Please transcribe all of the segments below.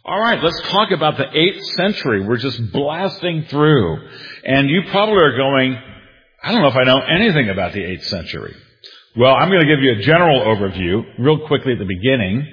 All right, let's talk about the 8th century. We're just blasting through. And you probably are going, I don't know if I know anything about the 8th century. Well, I'm going to give you a general overview real quickly at the beginning.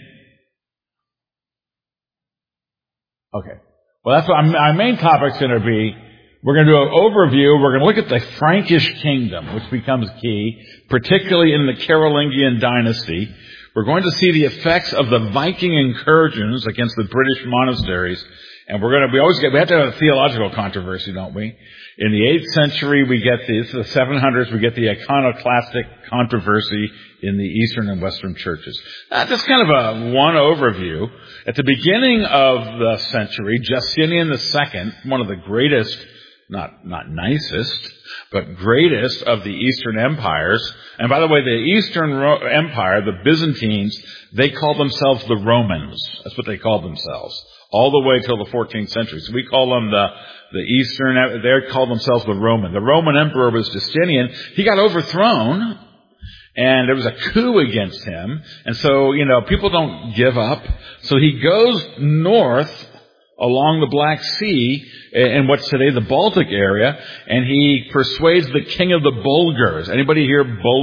Okay. Well, that's what our main topic's going to be. We're going to do an overview. We're going to look at the Frankish kingdom, which becomes key, particularly in the Carolingian dynasty. We're going to see the effects of the Viking incursions against the British monasteries. And we have to have a theological controversy, don't we? In the 8th century, we get the 700s, we get the iconoclastic controversy in the Eastern and Western churches. Just kind of one overview. At the beginning of the century, Justinian II, one of the greatest, not nicest, but greatest of the Eastern empires. And by the way, the Eastern Empire, the Byzantines, they called themselves the Romans. That's what they called themselves. All the way till the 14th century. So we call them the Eastern, they called themselves the Roman. The Roman emperor was Justinian. He got overthrown, and there was a coup against him. And so, people don't give up. So he goes north along the Black Sea in what's today the Baltic area, and he persuades the king of the Bulgars. Anybody here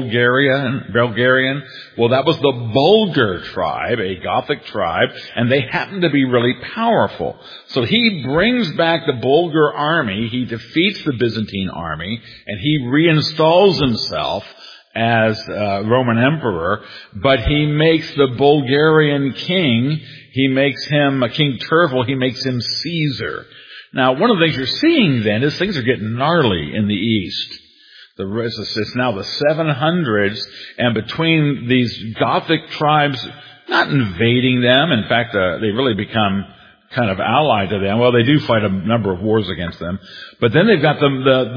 Bulgarian? Well, that was the Bulgar tribe, a Gothic tribe, and they happened to be really powerful. So he brings back the Bulgar army, he defeats the Byzantine army, and he reinstalls himself as Roman emperor, but he makes the Bulgarian king, he makes him King Tervel, he makes him Caesar. Now, one of the things you're seeing then is things are getting gnarly in the East. It's now the 700s, and between these Gothic tribes, not invading them, in fact, they really become kind of allied to them. Well, they do fight a number of wars against them. But then they've got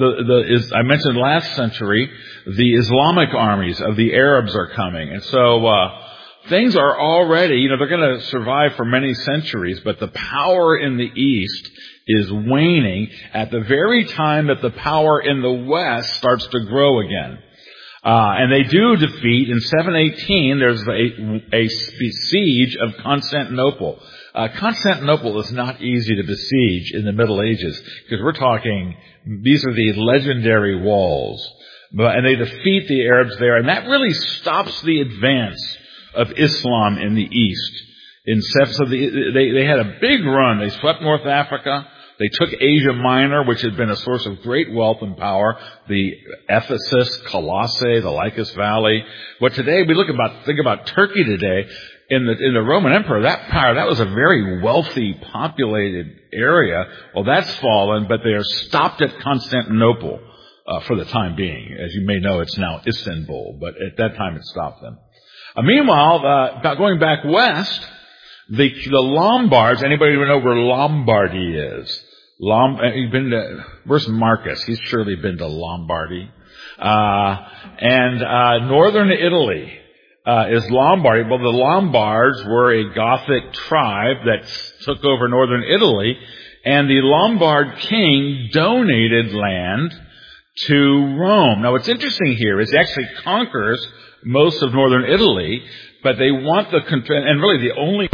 I mentioned last century, the Islamic armies of the Arabs are coming. And so, things are already, they're going to survive for many centuries, but the power in the East is waning at the very time that the power in the West starts to grow again. And they do defeat, in 718, there's a siege of Constantinople. Constantinople is not easy to besiege in the Middle Ages, because we're talking, these are the legendary walls. And they defeat the Arabs there, and that really stops the advance of Islam in the East. So they had a big run. They swept North Africa. They took Asia Minor, which had been a source of great wealth and power. The Ephesus, Colossae, the Lycus Valley. What today, think about Turkey today. In the Roman Empire, that was a very wealthy, populated area. Well, that's fallen, but they are stopped at Constantinople, for the time being. As you may know, it's now Istanbul, but at that time it stopped them. Meanwhile, going back west, the Lombards, anybody know where Lombardy is? You've been to, where's Marcus? He's surely been to Lombardy. Northern Italy, is Lombardy. Well, the Lombards were a Gothic tribe that took over northern Italy, and the Lombard king donated land to Rome. Now, what's interesting here is he actually conquers most of northern Italy, but they want and really the only...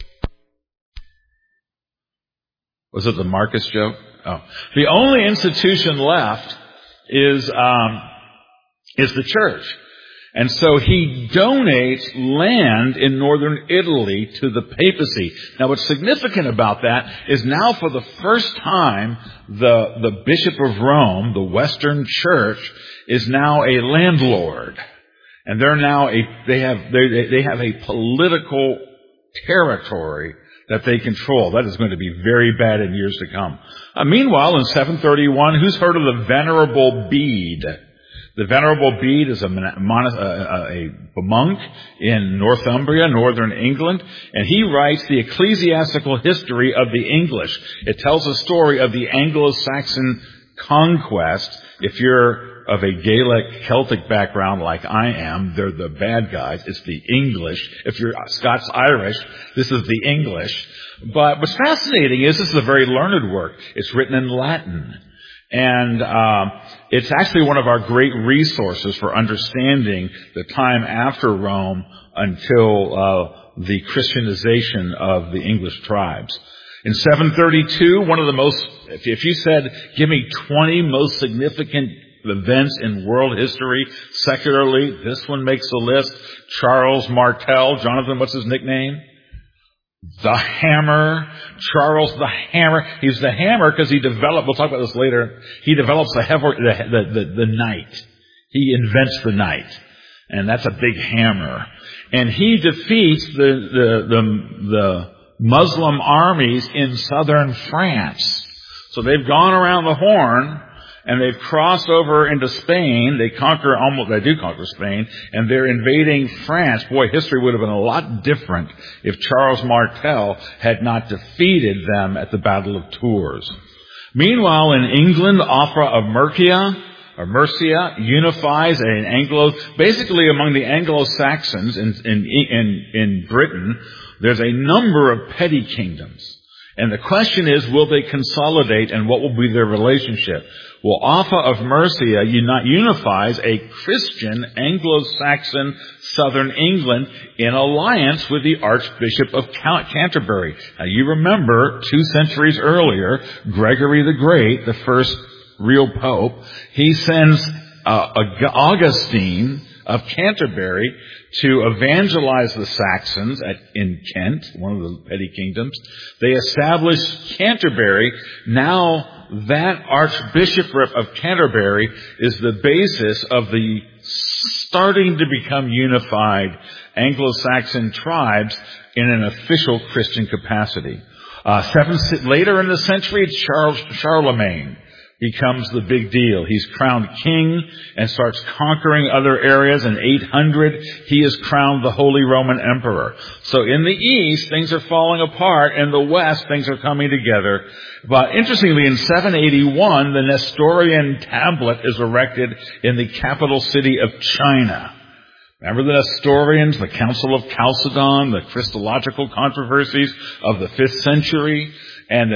Was it the Marcus joke? Oh. The only institution left is the church. And so he donates land in northern Italy to the papacy. Now, what's significant about that is now for the first time, the Bishop of Rome, the Western Church, is now a landlord. And they're now they have a political territory that they control. That is going to be very bad in years to come. Meanwhile, in 731, who's heard of the Venerable Bede? The Venerable Bede is a monk in Northumbria, northern England, and he writes the ecclesiastical history of the English. It tells the story of the Anglo-Saxon conquest. If you're of a Gaelic Celtic background like I am, they're the bad guys. It's the English. If you're Scots-Irish, this is the English. But what's fascinating is this is a very learned work. It's written in Latin. And it's actually one of our great resources for understanding the time after Rome until the Christianization of the English tribes. In 732, one of the most, if you said, give me 20 most significant events in world history secularly, this one makes the list. Charles Martel. Jonathan, what's his nickname? The Hammer. Charles the Hammer. He's the Hammer because he developed, we'll talk about this later, he develops the knight. He invents the knight. And that's a big hammer. And he defeats the Muslim armies in southern France. So they've gone around the Horn, and they've crossed over into Spain. They do conquer Spain, and they're invading France. Boy, history would have been a lot different if Charles Martel had not defeated them at the Battle of Tours. Meanwhile, in England, Offa of Mercia unifies basically among the Anglo-Saxons in Britain, there's a number of petty kingdoms. And the question is, will they consolidate, and what will be their relationship? Well, Offa of Mercia unifies a Christian Anglo-Saxon southern England in alliance with the Archbishop of Canterbury. Now, you remember 2 centuries earlier, Gregory the Great, the first real pope, he sends Augustine of Canterbury to evangelize the Saxons in Kent, one of the petty kingdoms. They establish Canterbury. Now that Archbishopric of Canterbury is the basis of the starting to become unified Anglo-Saxon tribes in an official Christian capacity. Later in the century, Charlemagne becomes the big deal. He's crowned king and starts conquering other areas. In 800, he is crowned the Holy Roman Emperor. So in the east, things are falling apart. In the west, things are coming together. But interestingly, in 781, the Nestorian tablet is erected in the capital city of China. Remember the Nestorians, the Council of Chalcedon, the Christological controversies of the 5th century, and the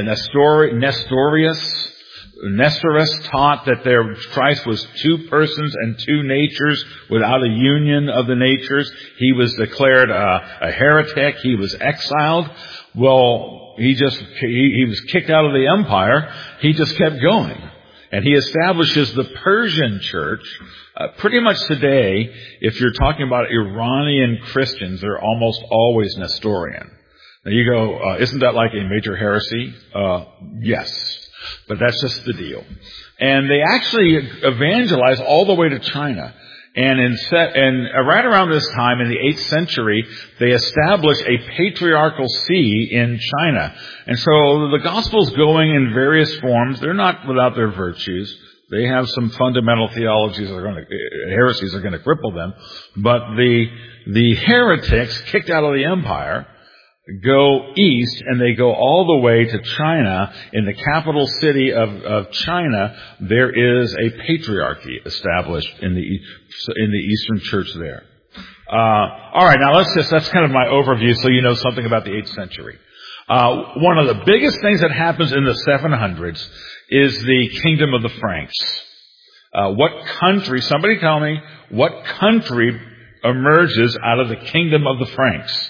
Nestorius taught that Christ was 2 persons and 2 natures without a union of the natures. He was declared a heretic. He was exiled. Well, he was kicked out of the empire. He just kept going. And he establishes the Persian church. Pretty much today, if you're talking about Iranian Christians, they're almost always Nestorian. Now you go, isn't that like a major heresy? Yes. But that's just the deal. And they actually evangelize all the way to China. And right around this time, in the 8th century, they establish a patriarchal see in China. And so the gospel's going in various forms. They're not without their virtues. They have some fundamental theologies heresies are going to cripple them. But the heretics kicked out of the empire go east, and they go all the way to China. In the capital city of China, there is a patriarchy established in the Eastern Church there. All right, now that's kind of my overview, so you know something about the 8th century. One of the biggest things that happens in the 700s is the kingdom of the Franks. Somebody tell me, what country emerges out of the kingdom of the Franks?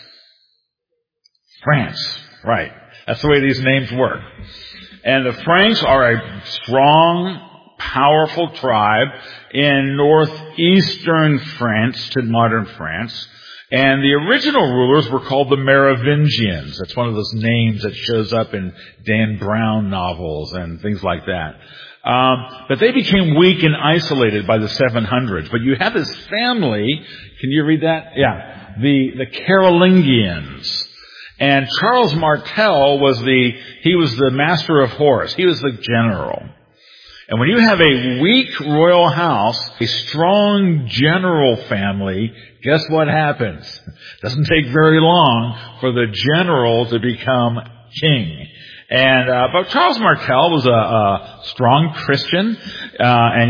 France, right. That's the way these names work. And the Franks are a strong, powerful tribe in northeastern France to modern France. And the original rulers were called the Merovingians. That's one of those names that shows up in Dan Brown novels and things like that. But they became weak and isolated by the 700s. But you have this family, can you read that? Yeah. The Carolingians. And Charles Martel was the master of horse. He was the general. And when you have a weak royal house, a strong general family, guess what happens? It doesn't take very long for the general to become king. And but Charles Martel was a strong Christian, and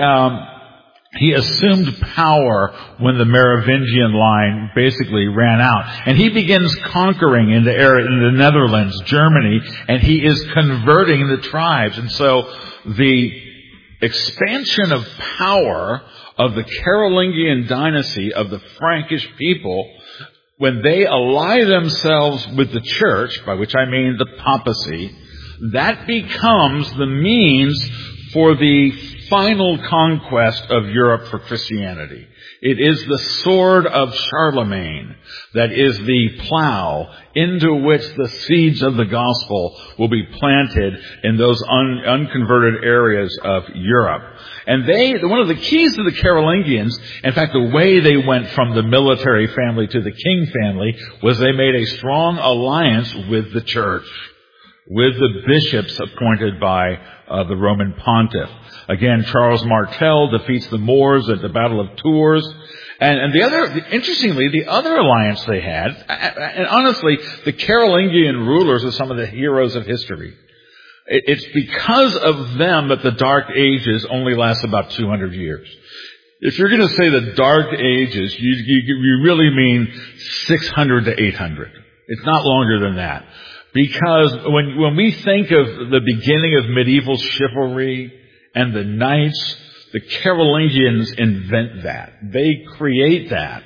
he assumed power when the Merovingian line basically ran out. And he begins conquering in the Netherlands, Germany, and he is converting the tribes. And so the expansion of power of the Carolingian dynasty of the Frankish people when they ally themselves with the church, by which I mean the papacy, that becomes the means for the final conquest of Europe for Christianity. It is the sword of Charlemagne that is the plow into which the seeds of the gospel will be planted in those unconverted areas of Europe. And one of the keys to the Carolingians, in fact, the way they went from the military family to the king family, was they made a strong alliance with the church, with the bishops appointed by the Roman pontiff. Again, Charles Martel defeats the Moors at the Battle of Tours. And interestingly, the other alliance they had, and honestly, the Carolingian rulers are some of the heroes of history. It's because of them that the Dark Ages only last about 200 years. If you're going to say the Dark Ages, you really mean 600 to 800. It's not longer than that. Because when we think of the beginning of medieval chivalry and the knights, the Carolingians invent that. They create that.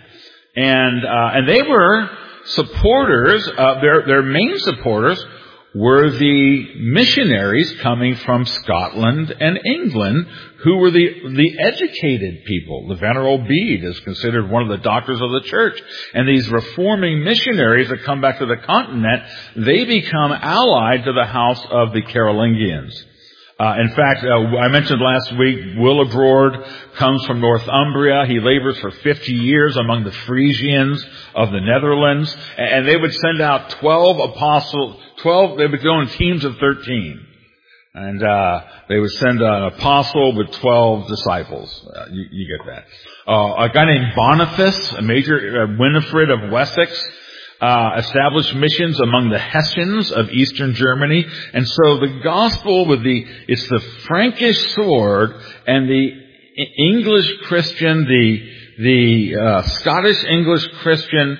And they were supporters, their main supporters were the missionaries coming from Scotland and England, who were the educated people. The Venerable Bede is considered one of the doctors of the church. And these reforming missionaries that come back to the continent, they become allied to the house of the Carolingians. In fact, I mentioned last week, Willibrord comes from Northumbria. He labors for 50 years among the Frisians of the Netherlands. And they would send out 12 apostles, they would go in teams of 13. And they would send an apostle with 12 disciples. You get that. A guy named Boniface, a major Winifred of Wessex, established missions among the Hessians of eastern Germany. And so the gospel it's the Frankish sword and the English Christian, the Scottish English Christian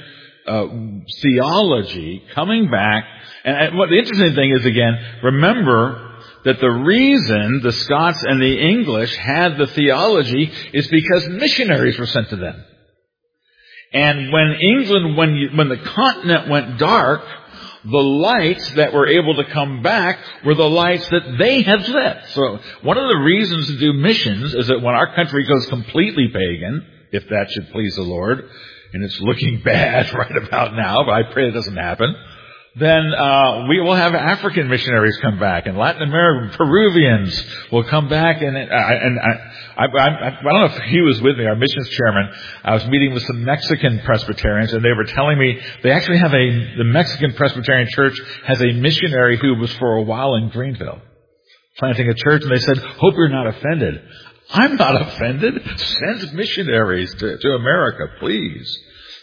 theology coming back. And what the interesting thing is, again, remember that the reason the Scots and the English had the theology is because missionaries were sent to them. And when England, when the continent went dark, the lights that were able to come back were the lights that they had lit. So one of the reasons to do missions is that when our country goes completely pagan, if that should please the Lord, and it's looking bad right about now, but I pray it doesn't happen, then we will have African missionaries come back, and Latin American Peruvians will come back, and I don't know if he was with me, our missions chairman. I was meeting with some Mexican Presbyterians, and they were telling me they actually have the Mexican Presbyterian Church has a missionary who was for a while in Greenville, planting a church, and they said, "Hope you're not offended." I'm not offended. Send missionaries to America, please.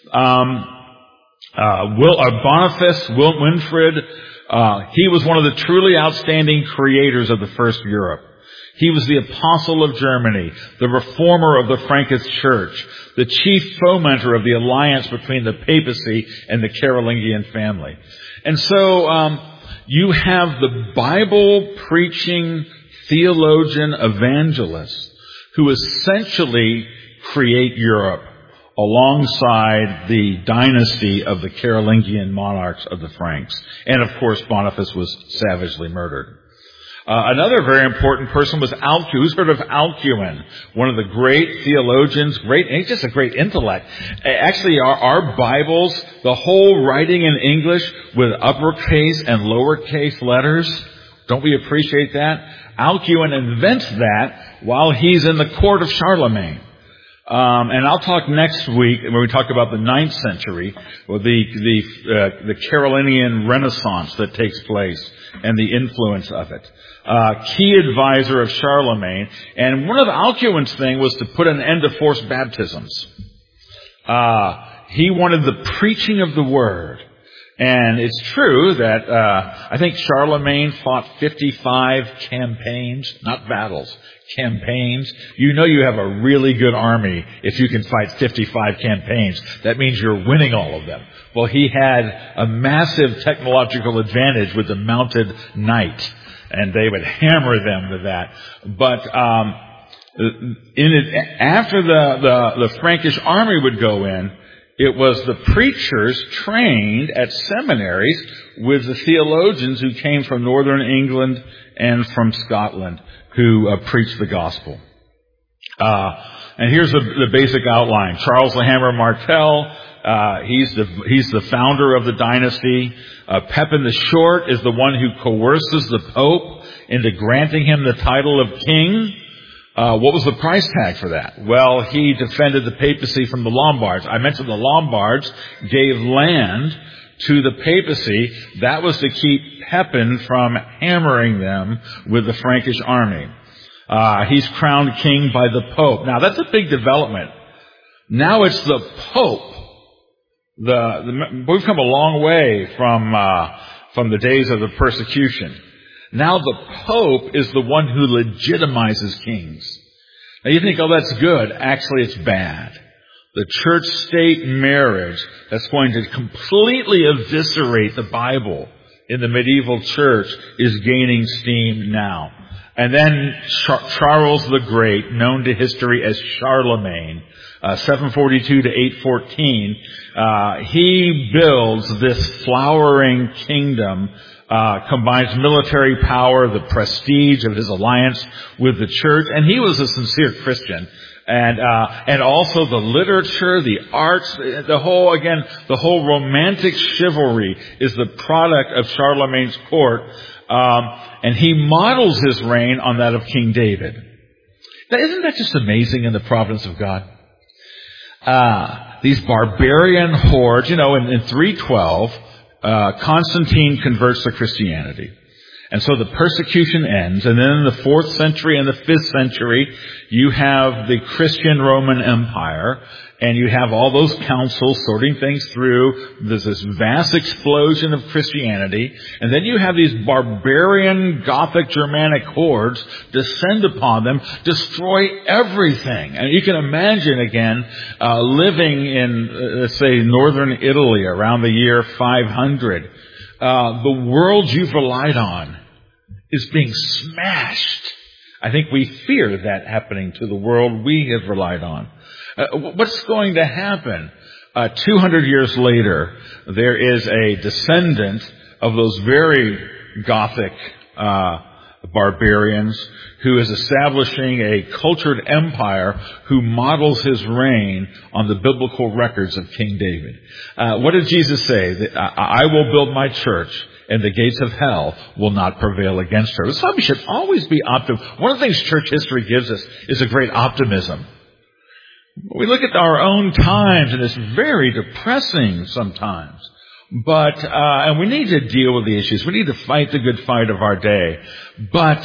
Boniface, Winfrid, he was one of the truly outstanding creators of the first Europe. He was the apostle of Germany, the reformer of the Frankish church, the chief fomenter of the alliance between the papacy and the Carolingian family. And so, you have the Bible preaching theologian evangelist who essentially create Europe alongside the dynasty of the Carolingian monarchs of the Franks. And of course, Boniface was savagely murdered. Another very important person was Alcuin. Who's heard of Alcuin? One of the great theologians, he's just a great intellect. Actually, our Bibles, the whole writing in English with uppercase and lowercase letters, don't we appreciate that? Alcuin invents that while he's in the court of Charlemagne. And I'll talk next week when we talk about the 9th century, or the Carolingian Renaissance that takes place and the influence of it. Key advisor of Charlemagne. And one of Alcuin's thing was to put an end to forced baptisms. He wanted the preaching of the word. And it's true that I think Charlemagne fought 55 campaigns, not battles, campaigns. You know you have a really good army if you can fight 55 campaigns. That means you're winning all of them. Well, he had a massive technological advantage with the mounted knight, and they would hammer them to that. But after the Frankish army would go in, It was the preachers trained at seminaries with the theologians who came from northern England and from Scotland who preached the gospel. And here's the basic outline. Charles the Hammer Martel, he's the founder of the dynasty. Pepin the Short is the one who coerces the Pope into granting him the title of king. What was the price tag for that? Well, he defended the papacy from the Lombards. I mentioned the Lombards gave land to the papacy. That was to keep Pepin from hammering them with the Frankish army. He's crowned king by the Pope. Now, that's a big development. Now it's the Pope. We've come a long way from the days of the persecution. Now the Pope is the one who legitimizes kings. Now you think, oh, that's good. Actually, it's bad. The church-state marriage that's going to completely eviscerate the Bible in the medieval church is gaining steam now. And then Charles the Great, known to history as Charlemagne, 742 to 814, he builds this flowering kingdom, combines military power, the prestige of his alliance with the church, and he was a sincere Christian. And also the literature, the arts, the whole romantic chivalry is the product of Charlemagne's court. And he models his reign on that of King David. Now, isn't that just amazing in the providence of God? These barbarian hordes, in 312, Constantine converts to Christianity. And so the persecution ends, and then in the 4th century and the 5th century, you have the Christian Roman Empire, and you have all those councils sorting things through. There's this vast explosion of Christianity, and then you have these barbarian Gothic Germanic hordes descend upon them, destroy everything. And you can imagine, again, living in, let's say, northern Italy around the year 500. The world you've relied on is being smashed. I think we fear that happening to the world we have relied on. What's going to happen? 200 years later, there is a descendant of those very Gothic barbarians who is establishing a cultured empire who models his reign on the biblical records of King David. What did Jesus say? That I will build my church, and the gates of hell will not prevail against her. So we should always be optimistic. One of the things church history gives us is a great optimism. We look at our own times, and it's very depressing sometimes. But and we need to deal with the issues. We need to fight the good fight of our day. But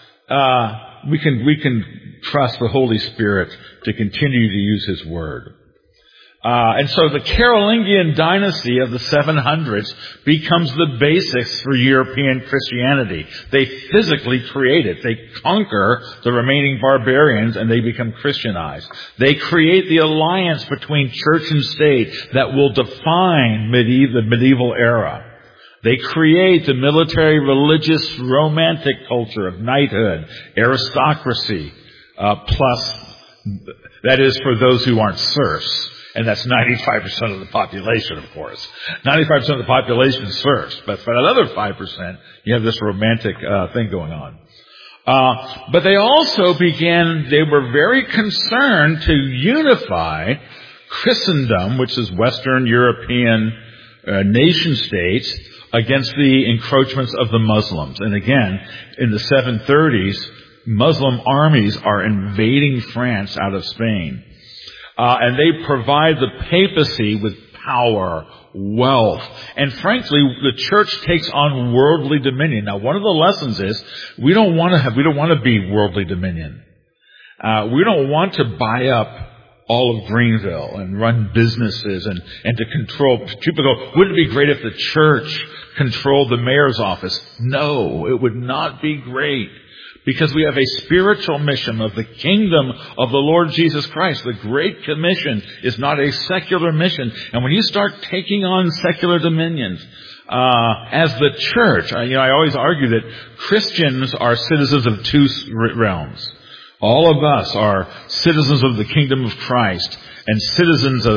we can trust the Holy Spirit to continue to use His Word. And so the Carolingian dynasty of the 700s becomes the basis for European Christianity. They physically create it. They conquer the remaining barbarians and they become Christianized. They create the alliance between church and state that will define the medieval era. They create the military, religious, romantic culture of knighthood, aristocracy, plus, that is for those who aren't serfs. And that's 95% of the population, of course. 95% of the population is serfs. But for another 5%, you have this romantic thing going on. But they also they were very concerned to unify Christendom, which is Western European nation states, against the encroachments of the Muslims. And again, in the 730s, Muslim armies are invading France out of Spain. And they provide the papacy with power, wealth, and frankly, the church takes on worldly dominion. Now, one of the lessons is we don't want to be worldly dominion. We don't want to buy up all of Greenville and run businesses and to control. People go, wouldn't it be great if the church controlled the mayor's office? No, it would not be great. Because we have a spiritual mission of the kingdom of the Lord Jesus Christ. The Great Commission is not a secular mission. And when you start taking on secular dominions, as the church, I always argue that Christians are citizens of two realms. All of us are citizens of the kingdom of Christ and citizens of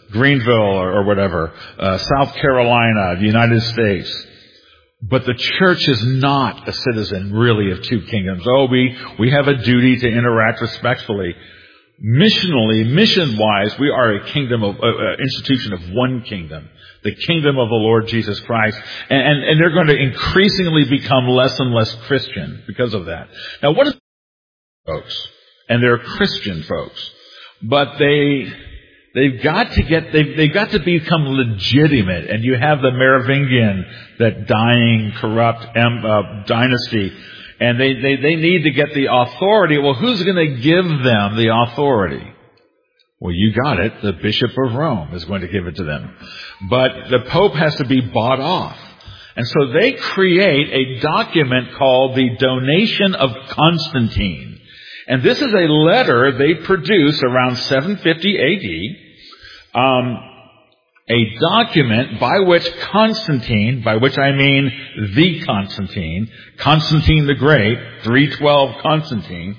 Greenville or whatever, South Carolina, the United States. But the church is not a citizen, really, of two kingdoms. Oh, we have a duty to interact respectfully. Missionally, mission-wise, we are a kingdom of, institution of one kingdom. The kingdom of the Lord Jesus Christ. And they're going to increasingly become less and less Christian because of that. Now, what is folks? And they're Christian folks. But they've got to become legitimate. And you have the Merovingian, that dying, corrupt dynasty. And they need to get the authority. Well, who's going to give them the authority? Well, you got it. The Bishop of Rome is going to give it to them. But the Pope has to be bought off. And so they create a document called the Donation of Constantine. And this is a letter they produce around 750 AD. A document by which Constantine, by which I mean the Constantine the Great, 312 Constantine,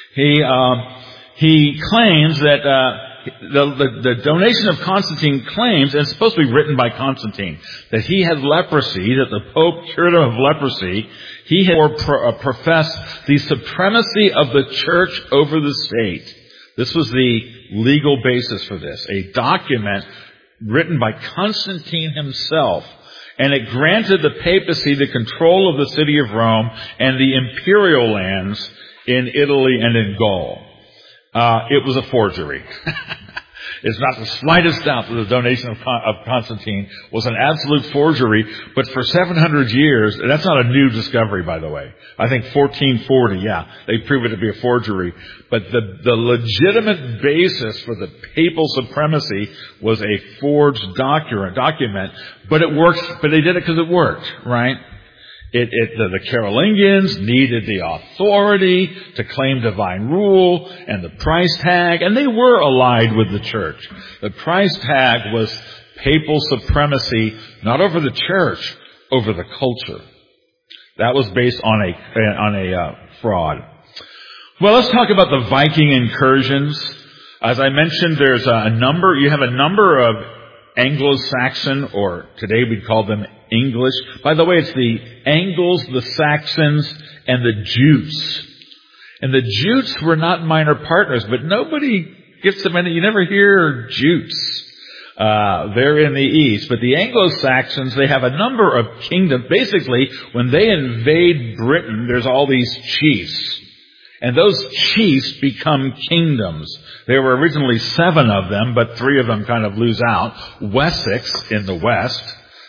he claims that the donation of Constantine claims, and it's supposed to be written by Constantine, that he had leprosy, that the Pope cured him of leprosy. He had professed the supremacy of the church over the state. This was the legal basis for this, a document written by Constantine himself, and it granted the papacy the control of the city of Rome and the imperial lands in Italy and in Gaul. It was a forgery. It's not the slightest doubt that the donation of Constantine was an absolute forgery, but for 700 years, that's not a new discovery, by the way. I think 1440, they prove it to be a forgery. But the legitimate basis for the papal supremacy was a forged document, but it works, but they did it because it worked, right? The Carolingians needed the authority to claim divine rule and the price tag, and they were allied with the church. The price tag was papal supremacy, not over the church, over the culture. That was based on a fraud. Well, let's talk about the Viking incursions. As I mentioned, you have a number of Anglo-Saxon, or today we'd call them English. By the way, it's the Angles, the Saxons, and the Jutes. And the Jutes were not minor partners, but nobody gets them in it. You never hear Jutes. They're in the east. But the Anglo-Saxons, they have a number of kingdoms. Basically, when they invade Britain, there's all these chiefs. And those chiefs become kingdoms. There were originally 7 of them, but 3 of them kind of lose out. Wessex in the west,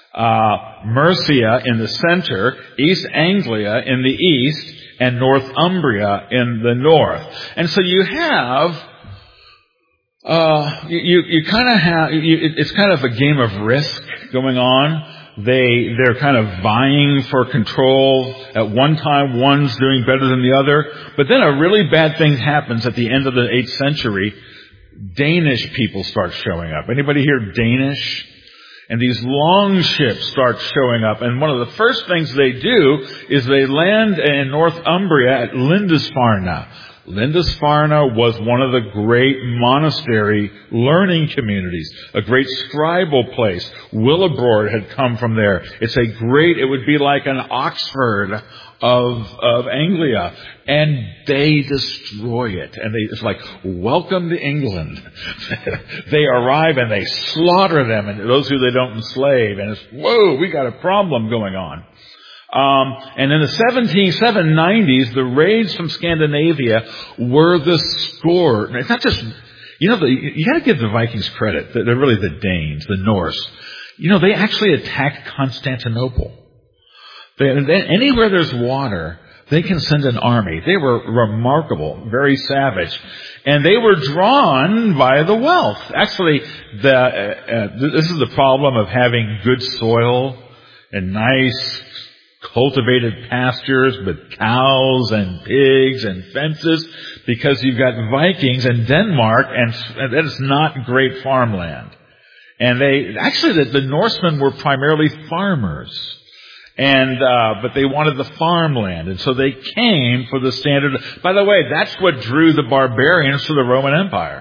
Mercia in the center, East Anglia in the east, and Northumbria in the north. And so you have, it's kind of a game of risk going on. They're kind of vying for control. At one time, one's doing better than the other. But then a really bad thing happens at the end of the 8th century. Danish people start showing up. Anybody here Danish? And these long ships start showing up. And one of the first things they do is they land in Northumbria at Lindisfarne. Lindisfarne was one of the great monastery learning communities, a great scribal place. Willibrord had come from there. It would be like an Oxford of Anglia. And they destroy it. And it's like, welcome to England. They arrive and they slaughter them, and those who they don't enslave. And it's, whoa, we got a problem going on. And in the 790s, the raids from Scandinavia were the scourge. It's not just, you got to give the Vikings credit. They're really the Danes, the Norse. They actually attacked Constantinople. Anywhere there's water, they can send an army. They were remarkable, very savage. And they were drawn by the wealth. Actually, this is the problem of having good soil and nice cultivated pastures with cows and pigs and fences, because you've got Vikings in Denmark, and that is not great farmland. And the Norsemen were primarily farmers. But they wanted the farmland, and so they came for the standard. By the way, that's what drew the barbarians to the Roman Empire.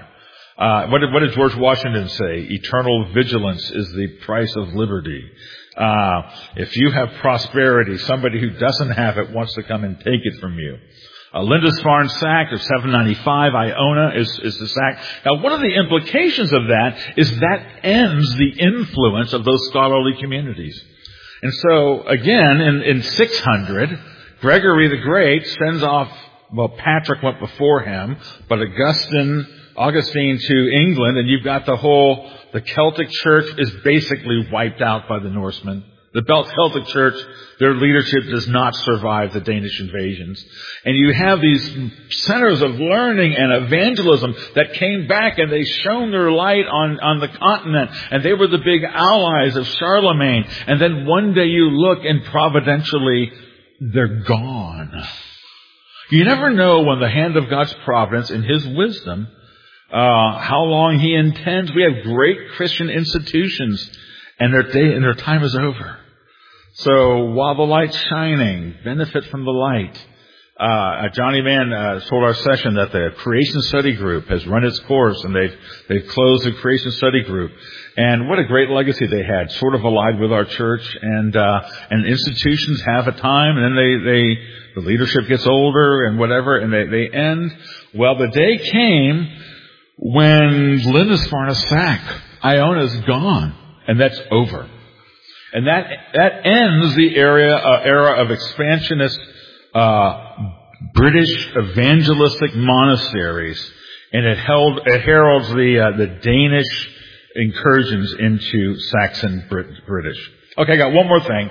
What did George Washington say? Eternal vigilance is the price of liberty. If you have prosperity, somebody who doesn't have it wants to come and take it from you. Lindisfarne sacked of 795. Iona is the sack. Now, one of the implications of that is that ends the influence of those scholarly communities. And so, again, in 600, Gregory the Great sends off, well, Patrick went before him, but Augustine to England, and you've got the Celtic Church is basically wiped out by the Norsemen. The Celtic Church, their leadership does not survive the Danish invasions. And you have these centers of learning and evangelism that came back, and they shone their light on the continent, and they were the big allies of Charlemagne. And then one day you look, and providentially, they're gone. You never know when the hand of God's providence and His wisdom, how long He intends. We have great Christian institutions, and their time is over. So while the light's shining, benefit from the light. Johnny Mann told our session that the Creation Study Group has run its course, and they've closed the Creation Study Group. And what a great legacy they had, sort of allied with our church. And institutions have a time, and then the leadership gets older and whatever, and they end. Well, the day came when Lindisfarne is sacked. Iona's gone, and that's over. And that ends the era of expansionist British evangelistic monasteries, and it heralds the Danish incursions into Saxon British. Okay, I got one more thing.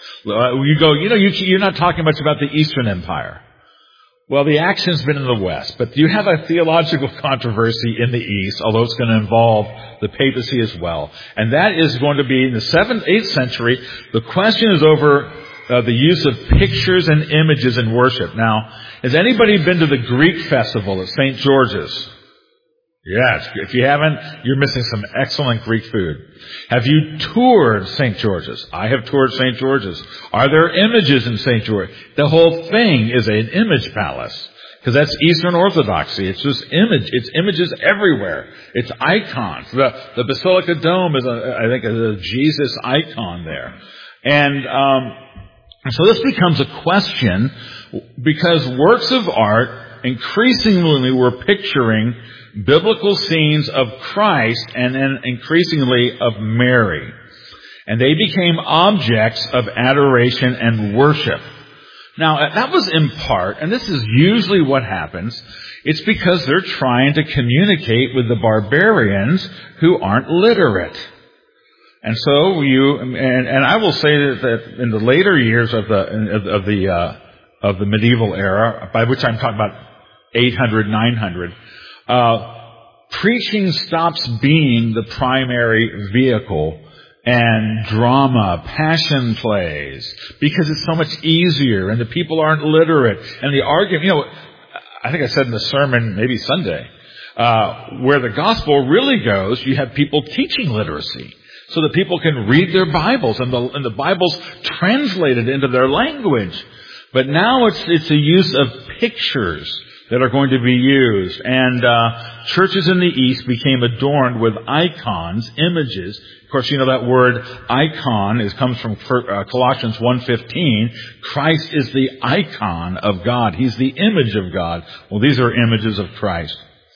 You're not talking much about the Eastern Empire. Well, the action's been in the West, but you have a theological controversy in the East, although it's going to involve the papacy as well. And that is going to be in the 7th, 8th century. The question is over the use of pictures and images in worship. Now, has anybody been to the Greek festival at St. George's? Yes. If you haven't, you're missing some excellent Greek food. Have you toured St. George's? I have toured St. George's. Are there images in St. George? The whole thing is an image palace, because that's Eastern Orthodoxy. It's just it's images everywhere. It's icons. The Basilica Dome is a Jesus icon there. And so this becomes a question, because works of art increasingly were picturing biblical scenes of Christ and then increasingly of Mary. And they became objects of adoration and worship. Now, that was in part, and this is usually what happens, it's because they're trying to communicate with the barbarians who aren't literate. And so and I will say that in the later years of the medieval era, by which I'm talking about 800, 900, preaching stops being the primary vehicle, and drama, passion plays, because it's so much easier, and the people aren't literate, and the argument, I think I said in the sermon, maybe Sunday, where the gospel really goes, you have people teaching literacy, so that people can read their Bibles, and the Bible's translated into their language. But now it's a use of pictures that are going to be used. And churches in the East became adorned with icons, images. Of course, you know that word icon comes from Colossians 1:15. Christ is the icon of God. He's the image of God. Well, these are images of Christ.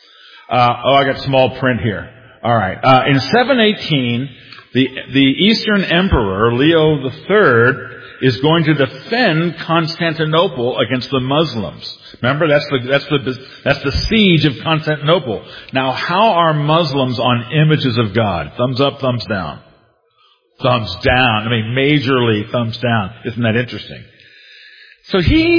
I got small print here. All right. In 718, the Eastern Emperor, Leo III, is going to defend Constantinople against the Muslims. Remember, that's the siege of Constantinople. Now, how are Muslims on images of God? Thumbs up, thumbs down. Thumbs down. I mean, majorly thumbs down. Isn't that interesting? So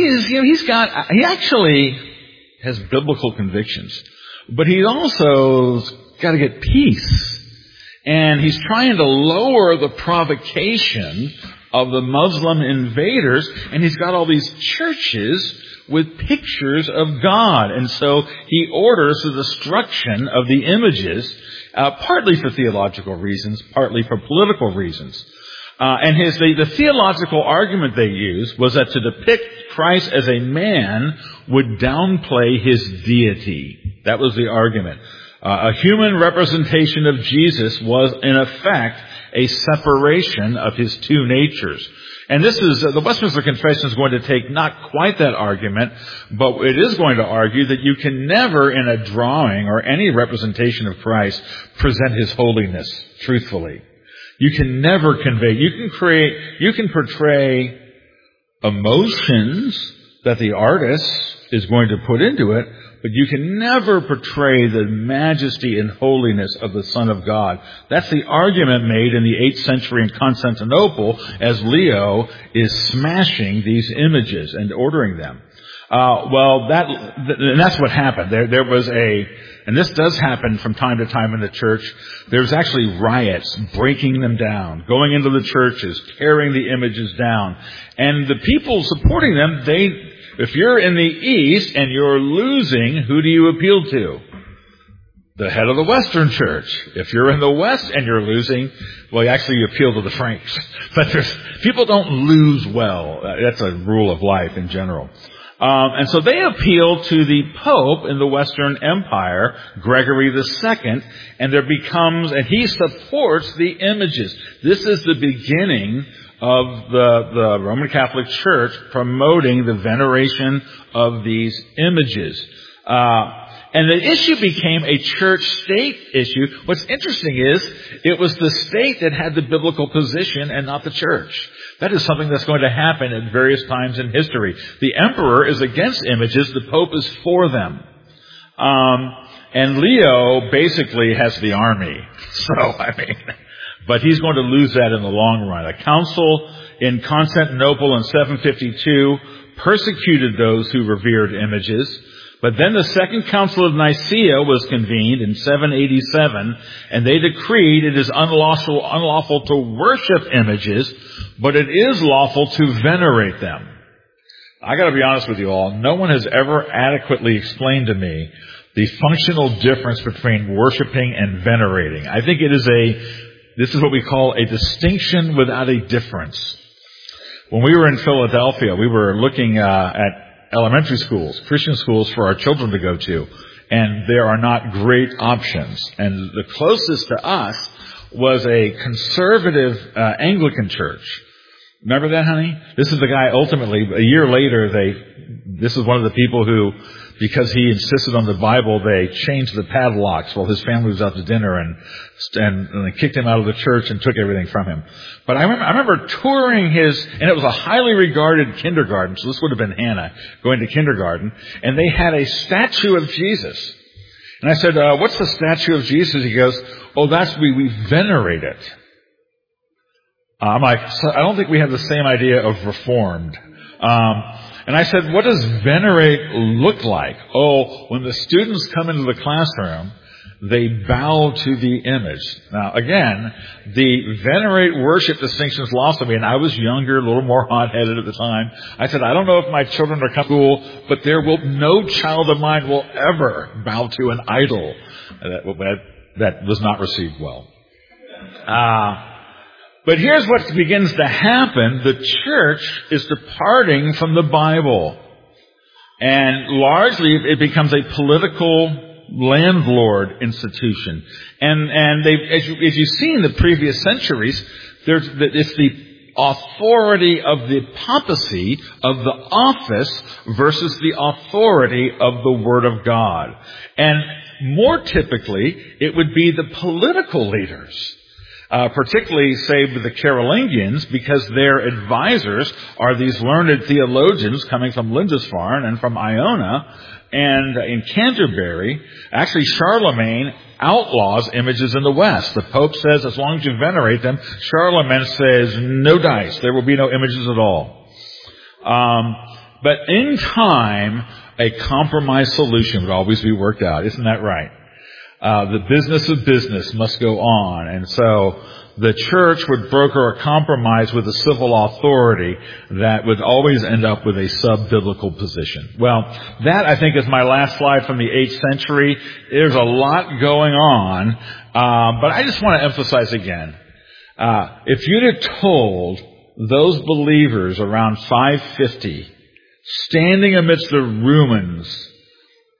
he actually has biblical convictions, but he also got to get peace. And he's trying to lower the provocation of the Muslim invaders, and he's got all these churches with pictures of God. And so he orders the destruction of the images, partly for theological reasons, partly for political reasons. And the theological argument they used was that to depict Christ as a man would downplay his deity. That was the argument. A human representation of Jesus was, in effect, a separation of his two natures. And this is, the Westminster Confession is going to take not quite that argument, but it is going to argue that you can never, in a drawing or any representation of Christ, present his holiness truthfully. You can never convey, you can portray emotions that the artist is going to put into it, but you can never portray the majesty and holiness of the Son of God. That's the argument made in the 8th century in Constantinople as Leo is smashing these images and ordering them. And that's what happened. There was and this does happen from time to time in the church, there's actually riots, breaking them down, going into the churches, tearing the images down. And the people supporting them, if you're in the East and you're losing, who do you appeal to? The head of the Western Church. If you're in the West and you're losing, well, actually you appeal to the Franks. But people don't lose well. That's a rule of life in general. And so they appeal to the Pope in the Western Empire, Gregory II, and and he supports the images. This is the beginning of the Roman Catholic Church promoting the veneration of these images. And the issue became a church-state issue. What's interesting is it was the state that had the biblical position and not the church. That is something that's going to happen at various times in history. The emperor is against images. The pope is for them. And Leo basically has the army. But he's going to lose that in the long run. A council in Constantinople in 752 persecuted those who revered images. But then the Second Council of Nicaea was convened in 787, and they decreed it is unlawful to worship images, but it is lawful to venerate them. I gotta be honest with you all, no one has ever adequately explained to me the functional difference between worshiping and venerating. I think this is what we call a distinction without a difference. When we were in Philadelphia, we were looking at elementary schools, Christian schools for our children to go to, and there are not great options. And the closest to us was a conservative Anglican church. Remember that, honey? This is the guy, ultimately, a year later, this is one of the people who, because he insisted on the Bible, they changed the padlocks while his family was out to dinner and they kicked him out of the church and took everything from him. But I remember touring and it was a highly regarded kindergarten, so this would have been Hannah going to kindergarten, and they had a statue of Jesus. And I said, what's the statue of Jesus? He goes, we venerate it. I'm like, I don't think we have the same idea of reformed. And I said, what does venerate look like? When the students come into the classroom, they bow to the image. Now, again, the venerate worship distinction is lost on me, and I was younger, a little more hot-headed at the time. I said, I don't know if my children are coming to school, but no child of mine will ever bow to an idol. That was not received well. But here's what begins to happen. The church is departing from the Bible. And largely it becomes a political landlord institution. And as you've seen in the previous centuries, it's the authority of the papacy, of the office, versus the authority of the Word of God. And more typically, it would be the political leaders. Particularly, say, with the Carolingians, because their advisors are these learned theologians coming from Lindisfarne and from Iona. And in Canterbury, actually Charlemagne outlaws images in the West. The Pope says as long as you venerate them, Charlemagne says no dice. There will be no images at all. But in time, a compromise solution would always be worked out. Isn't that right? The business of business must go on. And so the church would broker a compromise with the civil authority that would always end up with a sub-biblical position. Well, that I think is my last slide from the 8th century. There's a lot going on, but I just want to emphasize again, if you'd have told those believers around 550, standing amidst the ruins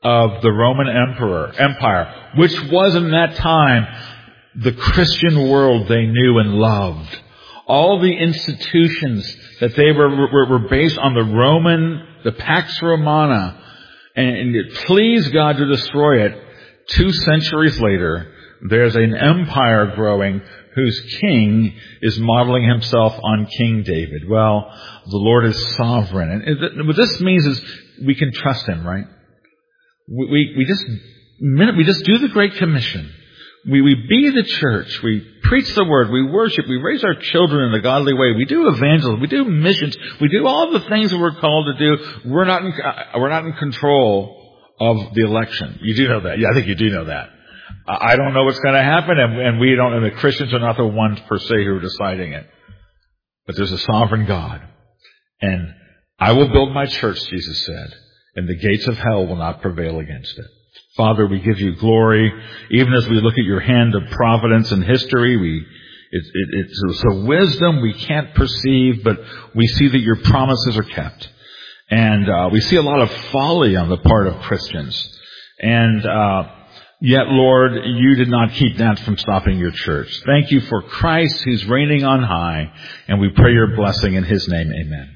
of the Roman Empire, which was in that time the Christian world they knew and loved. All the institutions that they were based on the Pax Romana, and it pleased God to destroy it. 2 centuries later, there's an empire growing whose king is modeling himself on King David. Well, the Lord is sovereign. And what this means is we can trust him, right? We just do the Great Commission. We be the church. We preach the word. We worship. We raise our children in a godly way. We do evangelism. We do missions. We do all the things that we're called to do. We're not in control of the election. You do know that. Yeah, I think you do know that. I don't know what's going to happen, and we don't. And the Christians are not the ones per se who are deciding it. But there's a sovereign God, and I will build my church, Jesus said, and the gates of hell will not prevail against it. Father, we give you glory. Even as we look at your hand of providence and history, it's a wisdom we can't perceive, but we see that your promises are kept. And we see a lot of folly on the part of Christians. And yet, Lord, you did not keep that from stopping your church. Thank you for Christ who's reigning on high, and we pray your blessing in his name. Amen.